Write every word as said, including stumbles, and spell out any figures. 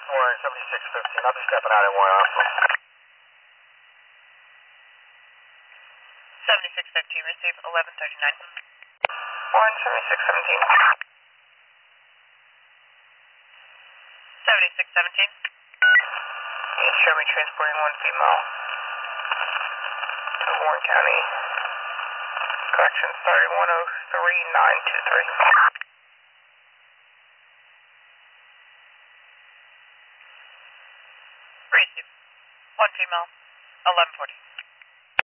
Warren seventy-six fifteen. I'll be stepping out in Warren also. seventy-six fifteen, receive eleven thirty-nine. Warren seventy-six seventeen. seventy-six seventeen. East show me transporting one female to Warren County. Corrections starting one oh three nine two three. Receive. One female, eleven forty.